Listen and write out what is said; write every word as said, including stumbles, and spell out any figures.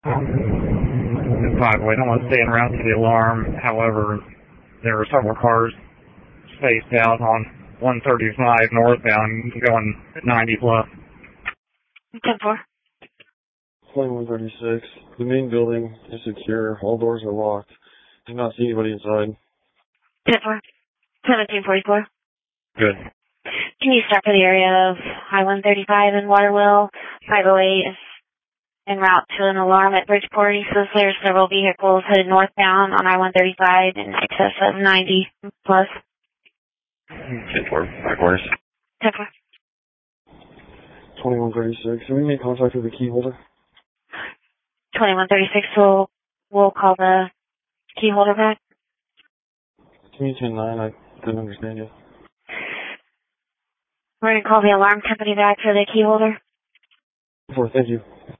five oh eight, I want to stay en route to the alarm. However, there were several cars spaced out on one thirty-five northbound going ninety plus. ten four. twenty-one thirty-six. The main building is secure. All doors are locked. Do not see anybody inside. ten four. seventeen forty-four. Good. Can you start for the area of I one thirty-five in Waterville? five oh eight is en route to an alarm at Bridgeport. He says there's several vehicles headed northbound on I one thirty-five in excess of ninety plus. ten four. Five quarters. ten four. twenty-one thirty-six. Can we make contact with the key holder? twenty-one thirty-six, so we'll call the key holder back. Can you ten nine? I didn't understand you. We're going to call the alarm company back for the key holder. Four, thank you.